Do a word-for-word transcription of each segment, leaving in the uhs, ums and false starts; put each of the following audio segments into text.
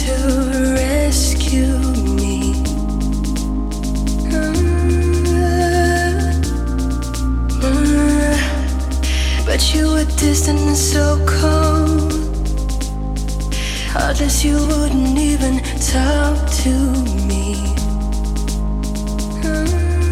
to rescue me. Uh, uh, but you were distant and so cold. Heartless, you wouldn't even talk to me. Uh,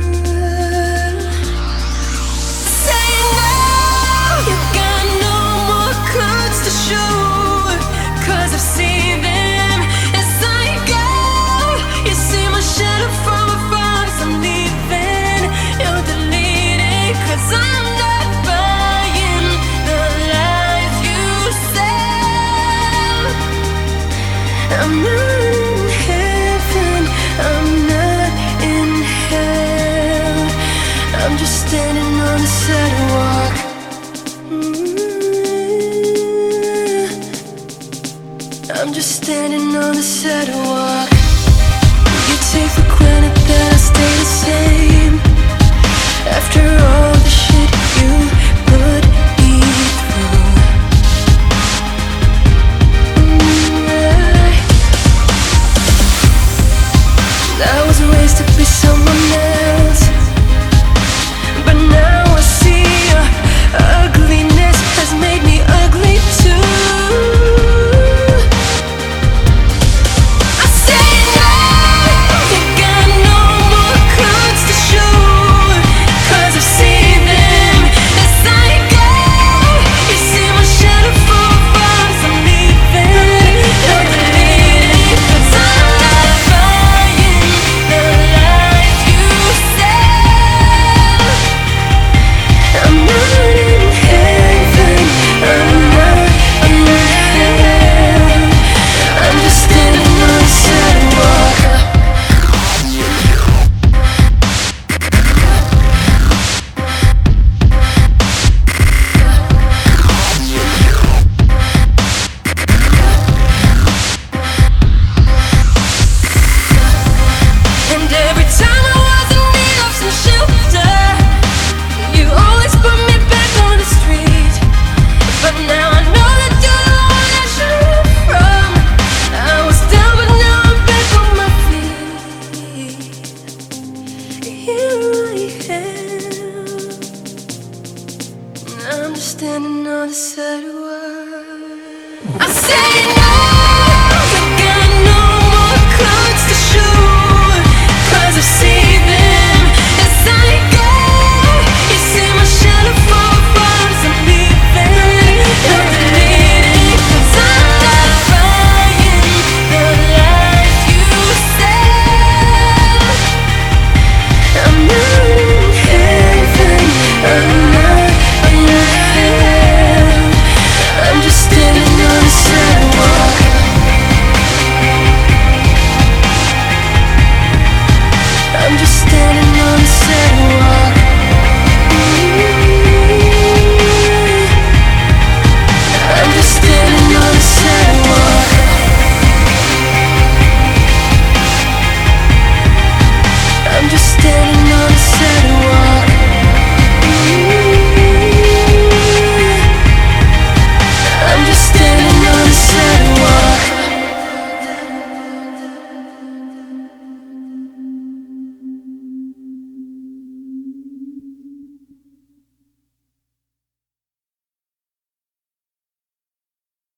saying now you got no more cards to show. 'Cause I've seen them as I go. You see my shadow from afar as I'm leaving. You're deleting 'cause I'm not buying the lies you sell. I'm not in heaven, I'm not in hell. I'm just standing on the sidewalk. I'm just standing on the sidewalk. You take for granted that I stay the same after all the shit you